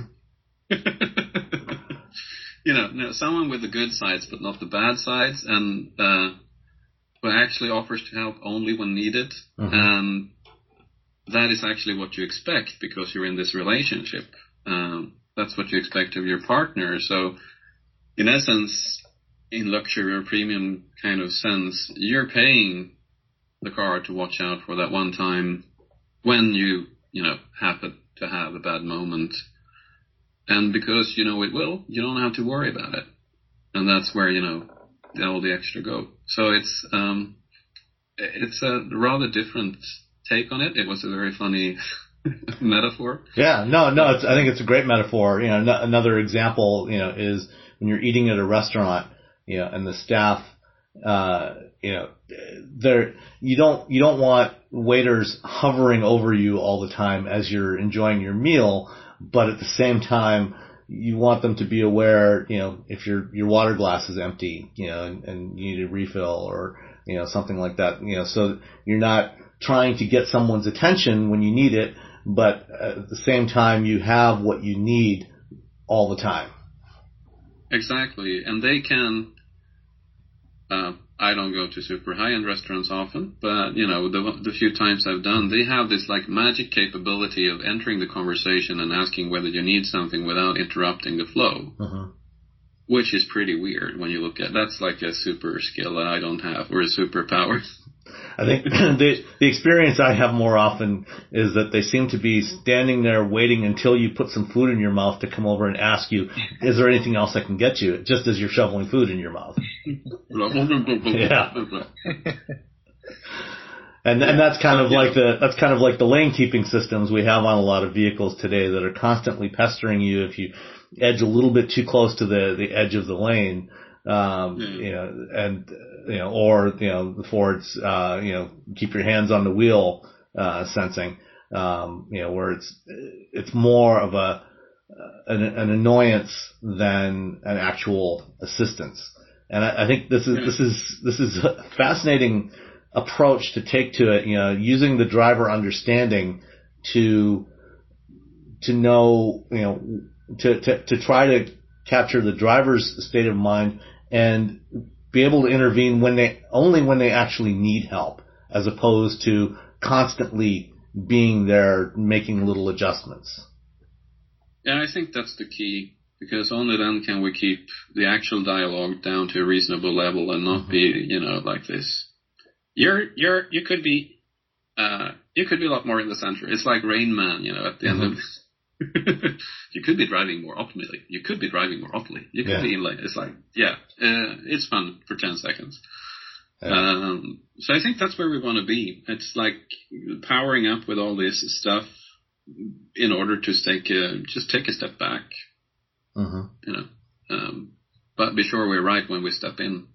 Someone with the good sides, but not the bad sides, and who actually offers to help only when needed. Uh-huh. And that is actually what you expect because you're in this relationship. That's what you expect of your partner. So, in essence, in luxury or premium kind of sense, you're paying the car to watch out for that one time when you happen to have a bad moment. And because it will, you don't have to worry about it. And that's where, all the extra go. So it's a rather different take on it. It was a very funny metaphor. Yeah, no, I think it's a great metaphor. Another example, is when you're eating at a restaurant, and the staff, you don't want waiters hovering over you all the time as you're enjoying your meal, but at the same time, you want them to be aware, if your water glass is empty, and you need a refill or, something like that, so you're not trying to get someone's attention when you need it, but at the same time, you have what you need all the time. Exactly. And they can, I don't go to super high-end restaurants often, but, the few times I've done, they have this like magic capability of entering the conversation and asking whether you need something without interrupting the flow, uh-huh. which is pretty weird when you look at that's like a super skill that I don't have, or a superpower. I think the experience I have more often is that they seem to be standing there waiting until you put some food in your mouth to come over and ask you, is there anything else I can get you? Just as you're shoveling food in your mouth. Yeah. And that's kind of like the lane keeping systems we have on a lot of vehicles today that are constantly pestering you if you edge a little bit too close to the edge of the lane. Or the Ford's, keep your hands on the wheel, sensing, where it's more of an annoyance than an actual assistance. And I think this is a fascinating approach to take to it, using the driver understanding to know, to try to capture the driver's state of mind and be able to intervene only when they actually need help, as opposed to constantly being there making little adjustments. Yeah, I think that's the key, because only then can we keep the actual dialogue down to a reasonable level and not be, like this. You could be a lot more in the center. It's like Rain Man, at the end of You could be driving more optimally. You could be in like, it's like, it's fun for 10 seconds. Yeah. So I think that's where we want to be. It's like powering up with all this stuff in order to just take a step back, but be sure we're right when we step in.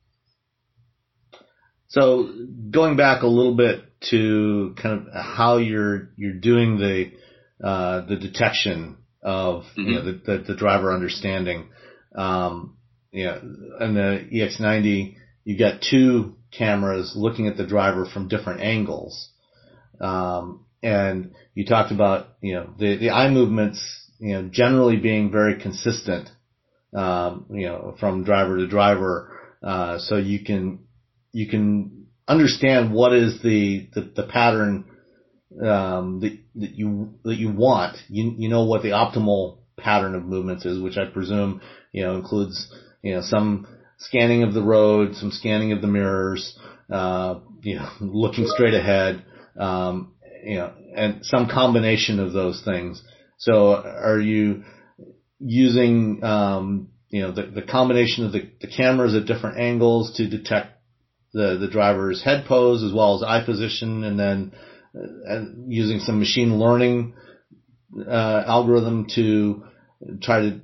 So going back a little bit to kind of how you're doing the detection of the driver understanding, and the EX90, you got two cameras looking at the driver from different angles, and you talked about the eye movements generally being very consistent, from driver to driver, so you can understand what is the pattern that you want. You know what the optimal pattern of movements is, which I presume includes some scanning of the road, some scanning of the mirrors, looking straight ahead, and some combination of those things. So are you using the combination of the cameras at different angles to detect the driver's head pose as well as eye position, and then using some machine learning algorithm to try to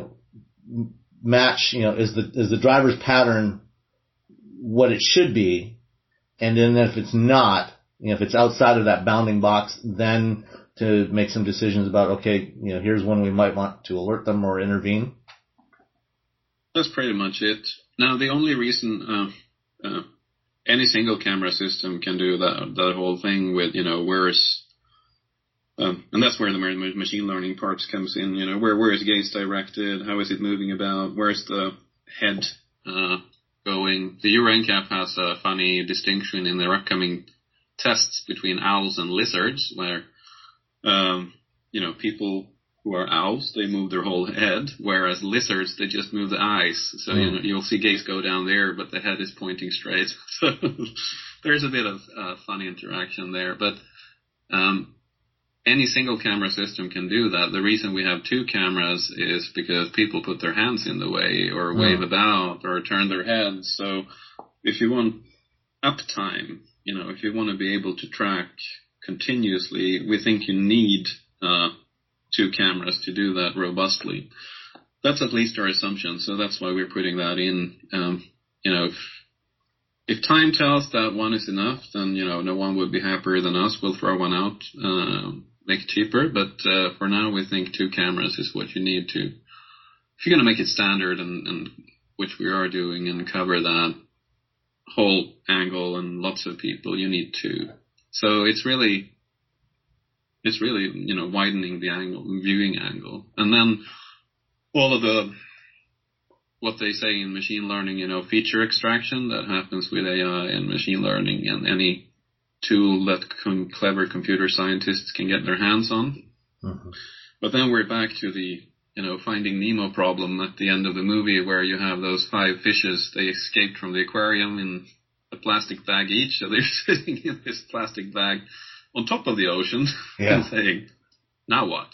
match is the driver's pattern what it should be, and then if it's not, if it's outside of that bounding box, then to make some decisions about, okay, here's when we might want to alert them or intervene. That's pretty much it. Now, the only reason any single camera system can do that whole thing with, where's, and that's where the machine learning parts comes in, where is gaze directed, how is it moving about, where's the head going. The Euro NCAP has a funny distinction in their upcoming tests between owls and lizards, where, people who are owls, they move their whole head, whereas lizards, they just move the eyes. So, you'll see gaze go down there, but the head is pointing straight. So there's a bit of funny interaction there. But any single camera system can do that. The reason we have two cameras is because people put their hands in the way or wave about or turn their heads. So if you want uptime, if you want to be able to track continuously, we think you need two cameras to do that robustly. That's at least our assumption, so that's why we're putting that in. If time tells that one is enough, then no one would be happier than us. We'll throw one out, make it cheaper. But for now, we think two cameras is what you need to. If you're going to make it standard, and which we are doing, and cover that whole angle and lots of people, you need two. So it's really widening the viewing angle. And then all of what they say in machine learning, feature extraction that happens with AI and machine learning and any tool that clever computer scientists can get their hands on. Mm-hmm. But then we're back to the, Finding Nemo problem at the end of the movie, where you have those 5 fishes, they escaped from the aquarium in a plastic bag each, so they're sitting in this plastic bag on top of the ocean and saying, now what?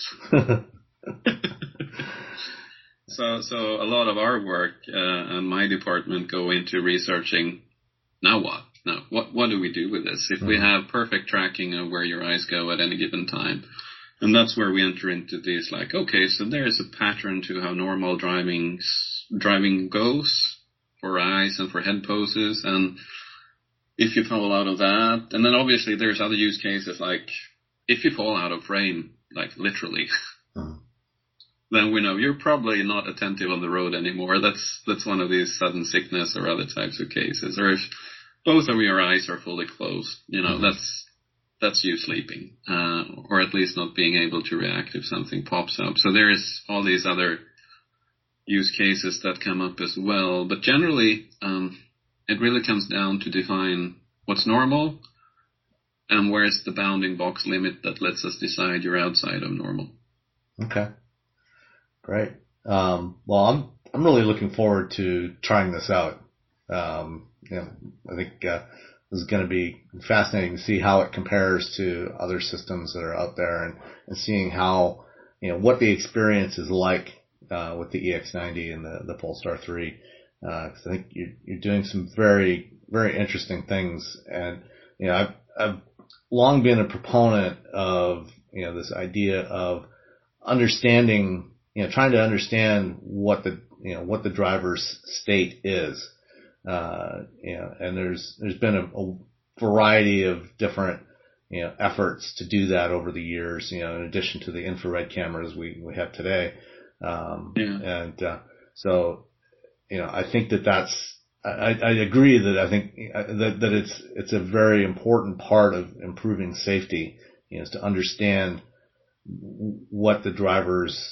So a lot of our work and my department go into researching, now what? Now, what do we do with this? If we have perfect tracking of where your eyes go at any given time, and that's where we enter into this, like, okay, so there is a pattern to how normal driving goes for eyes and for head poses, and if you fall out of that, and then obviously there's other use cases, like if you fall out of frame, like literally, then we know you're probably not attentive on the road anymore. That's one of these sudden sickness or other types of cases. Or if both of your eyes are fully closed, that's you sleeping, or at least not being able to react if something pops up. So there is all these other use cases that come up as well. But generally, it really comes down to define what's normal and where's the bounding box limit that lets us decide you're outside of normal. Okay. Great. Well, I'm really looking forward to trying this out. I think this is going to be fascinating to see how it compares to other systems that are out there, and seeing how what the experience is like, with the EX90 and the Polestar 3. 'Cause I think you're doing some very, very interesting things. And, I've long been a proponent of, this idea of understanding, trying to understand what the driver's state is. And there's been a variety of different, efforts to do that over the years, in addition to the infrared cameras we have today. So, I think I agree that I think that it's a very important part of improving safety, is to understand what the driver's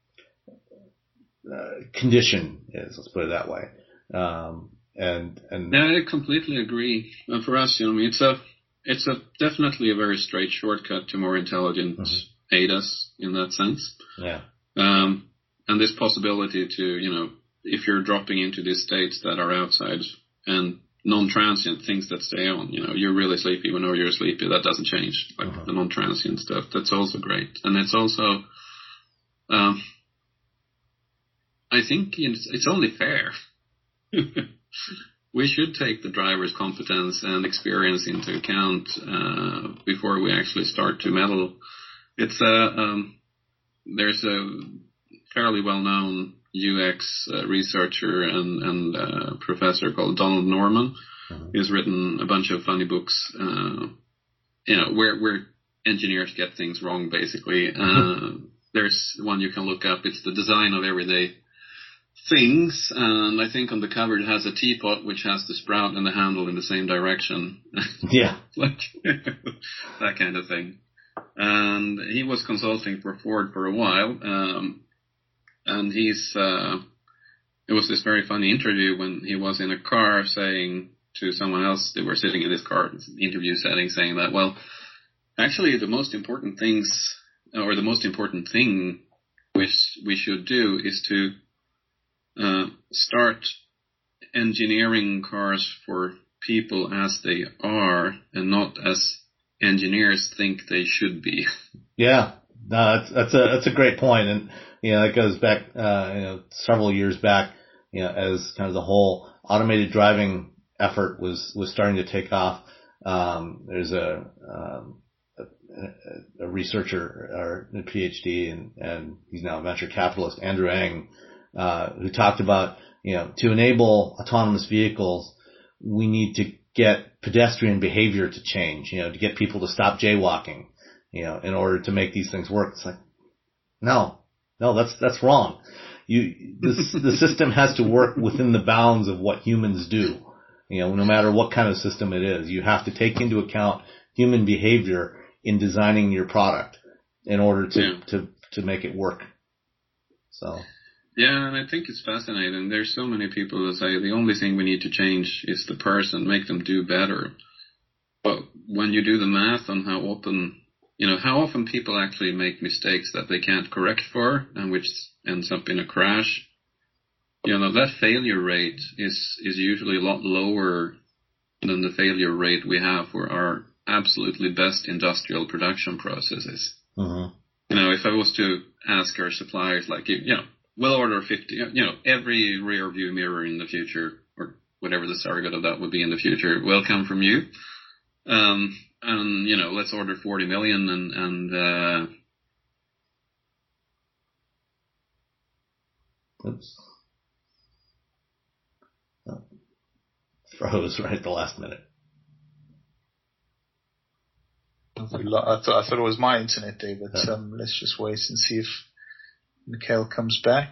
condition is. Let's put it that way. And I completely agree. And for us, it's definitely a very straight shortcut to more intelligent ADAS in that sense. Yeah. And this possibility to, if you're dropping into these states that are outside and non-transient things that stay on, you're really sleepy, we know you're sleepy, that doesn't change, like the non-transient stuff. That's also great. And it's also, I think it's only fair. We should take the driver's competence and experience into account before we actually start to meddle. It's there's a fairly well-known UX researcher and professor called Donald Norman. He's written a bunch of funny books, where engineers get things wrong, basically. There's one you can look up. It's the design of everyday things, and I think on the cover it has a teapot which has the sprout and the handle in the same direction. Yeah. Like that kind of thing. And he was consulting for Ford for a while, and it was this very funny interview when he was in a car saying to someone else, they were sitting in this car interview setting, saying that, well, actually the most important thing which we should do is to start engineering cars for people as they are and not as engineers think they should be. Yeah, no, that's a great point. And, that goes back, several years back, as kind of the whole automated driving effort was starting to take off. There's a researcher or a PhD and he's now a venture capitalist, Andrew Ng, who talked about, to enable autonomous vehicles, we need to get pedestrian behavior to change, to get people to stop jaywalking, in order to make these things work. It's like, no, that's wrong. The system has to work within the bounds of what humans do, no matter what kind of system it is. You have to take into account human behavior in designing your product in order to make it work. So. Yeah, and I think it's fascinating. There's so many people that say the only thing we need to change is the person, make them do better. But when you do the math on how often people actually make mistakes that they can't correct for and which ends up in a crash, that failure rate is usually a lot lower than the failure rate we have for our absolutely best industrial production processes. Mm-hmm. If I was to ask our suppliers, like, we'll order 50, every rear view mirror in the future, or whatever the surrogate of that would be in the future, will come from you. And, let's order 40 million and oops. Oh. Froze right at the last minute. I thought it was my internet there, but let's just wait and see if Mikhail comes back.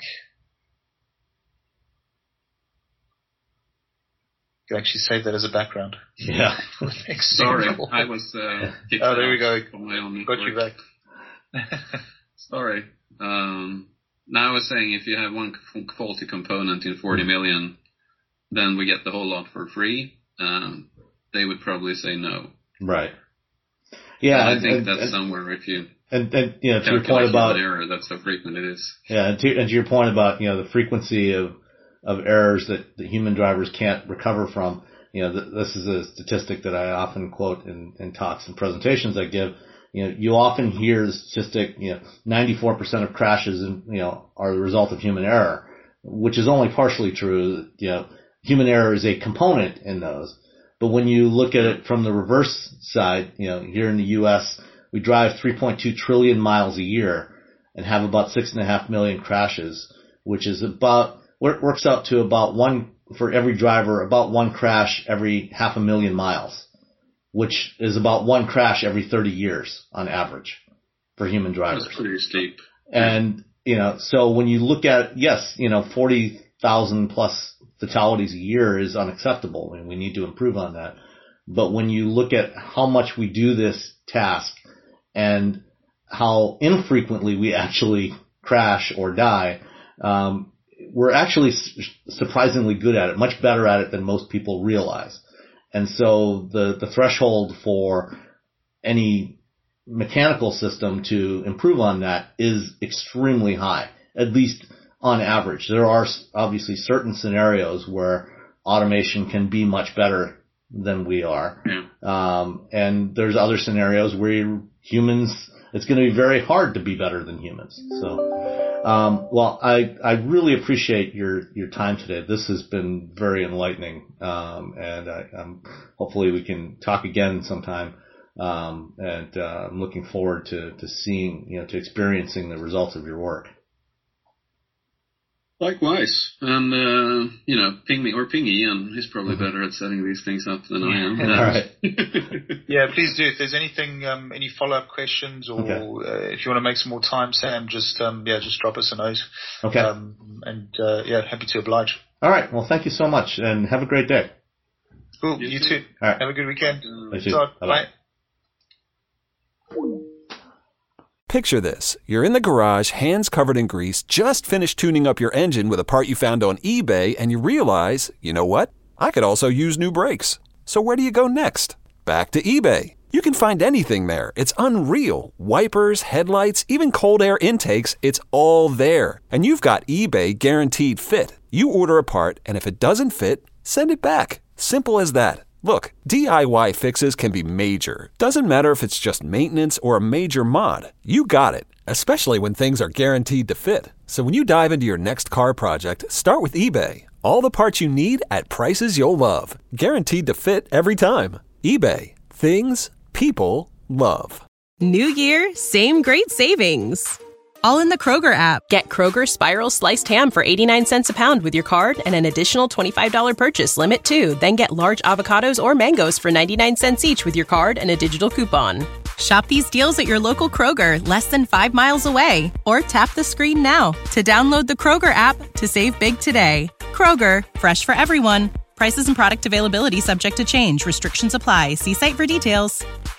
You can actually save that as a background. Yeah. Sorry, I was kicked out. Oh, there we go. My own Got you back. Sorry. Now I was saying if you have one faulty component in 40 million, then we get the whole lot for free. They would probably say no. Right. Yeah. And I think that's somewhere if you... And to your point about error, that's how frequent it is. Yeah, and to your point about the frequency of errors that the human drivers can't recover from. This is a statistic that I often quote in talks and presentations I give. you often hear the statistic, 94% of crashes, are the result of human error, which is only partially true. Human error is a component in those. But when you look at it from the reverse side, here in the U.S., we drive 3.2 trillion miles a year and have about 6.5 million crashes, which is works out to about one for every driver, about one crash every 500,000 miles, which is about one crash every 30 years on average for human drivers. That's pretty steep. And, so when you look at, 40,000 plus fatalities a year is unacceptable, and we need to improve on that. But when you look at how much we do this task and how infrequently we actually crash or die, we're actually surprisingly good at it, much better at it than most people realize. And so the threshold for any mechanical system to improve on that is extremely high, at least on average. There are obviously certain scenarios where automation can be much better than we are. And there's other scenarios where humans, it's going to be very hard to be better than humans. So, I really appreciate your time today. This has been very enlightening. And hopefully we can talk again sometime. And I'm looking forward to seeing, to experiencing the results of your work. Likewise. And, ping me or ping Ian. He's probably better at setting these things up than I am. All right. Yeah, please do. If there's anything, any follow-up questions or if you want to make some more time, Sam, just drop us a note. Okay. Happy to oblige. All right. Well, thank you so much and have a great day. Cool. You too. All right. Have a good weekend. Bye. Picture this. You're in the garage, hands covered in grease, just finished tuning up your engine with a part you found on eBay, and you realize, you know what? I could also use new brakes. So where do you go next? Back to eBay. You can find anything there. It's unreal. Wipers, headlights, even cold air intakes, it's all there. And you've got eBay Guaranteed Fit. You order a part, and if it doesn't fit, send it back. Simple as that. Look, DIY fixes can be major. Doesn't matter if it's just maintenance or a major mod. You got it, especially when things are guaranteed to fit. So when you dive into your next car project, start with eBay. All the parts you need at prices you'll love. Guaranteed to fit every time. eBay. Things people love. New year, same great savings. All in the Kroger app. Get Kroger Spiral Sliced Ham for 89 cents a pound with your card and an additional $25 purchase limit too. Then get large avocados or mangoes for 99 cents each with your card and a digital coupon. Shop these deals at your local Kroger, less than 5 miles away. Or tap the screen now to download the Kroger app to save big today. Kroger, fresh for everyone. Prices and product availability subject to change. Restrictions apply. See site for details.